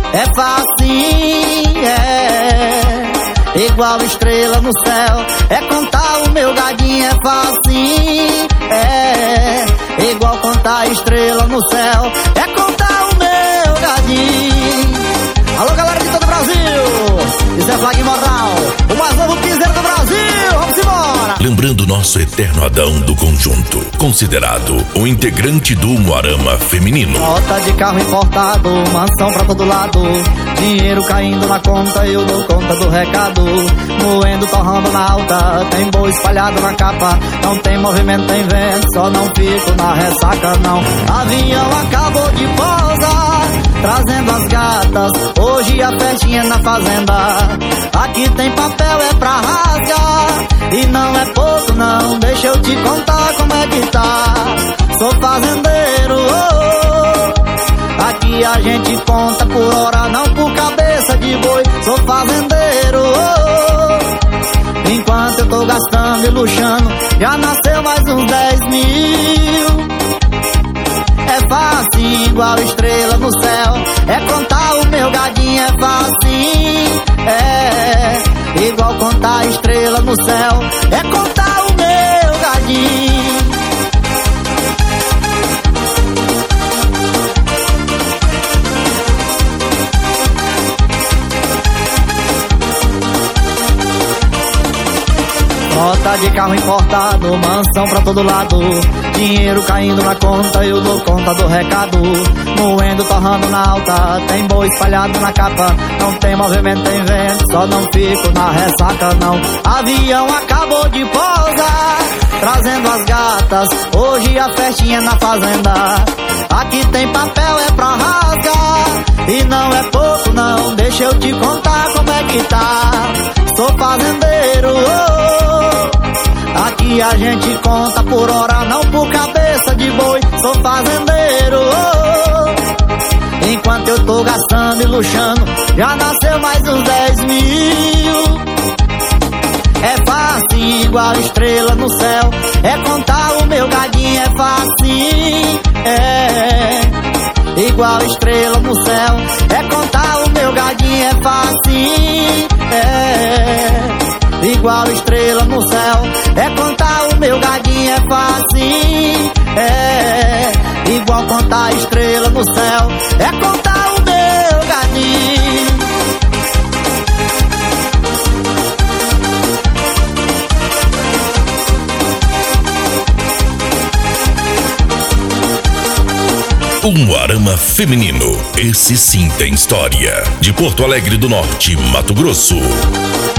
É facinho, igual estrela no céu. É contar o meu gadinho, é facinho, igual contar estrela no céu. É contar o meu gadinho. Alô, galera de todo o Brasil, isso é Flag Moral, o mais novo piseiro do Brasil. Vamos embora! Lembrando nosso eterno Adão do conjunto, considerado um integrante do Umuarama feminino. Nota de carro importado, mansão pra todo lado, dinheiro caindo na conta, eu dou conta do recado. Moendo, torrando na alta, tem boi espalhado na capa. Não tem movimento, tem vento, só não fico na ressaca não. Avião acabou de pousar, trazendo as gatas, hoje a festinha na fazenda. Aqui tem papel, é pra rasgar, e não é pouco não, deixa eu te contar como é que tá. Sou fazendeiro, aqui a gente conta por hora, não por cabeça de boi. Sou fazendeiro, enquanto eu tô gastando e luxando, já nasceu mais uns 10 mil. É fácil, igual estrela no céu. É contar o meu gadinho, é fácil, igual contar estrela no céu. É contar o meu gadinho. Nota de carro importado, mansão pra todo lado, dinheiro caindo na conta, eu dou conta do recado. Moendo, torrando na alta, tem boi espalhado na capa. Não tem movimento, tem vento, só não fico na ressaca não. Avião acabou de pousar, trazendo as gatas, hoje a festinha na fazenda. Aqui tem papel, é pra rasgar, e não é pouco não, deixa eu te contar como é que tá. Sou fazendeiro, aqui a gente conta por hora, não por cabeça de boi. Sou fazendeiro, enquanto eu tô gastando e luxando, já nasceu mais uns 10 mil. É fácil, igual estrela no céu. É contar o meu gadinho, é fácil, igual estrela no céu. É contar o meu gadinho, é fácil, igual estrela no céu. É contar o meu gadinho, é fácil, igual contar estrela no céu. É contar o meu gadinho. Umuarama feminino, esse sim tem história. De Porto Alegre do Norte, Mato Grosso.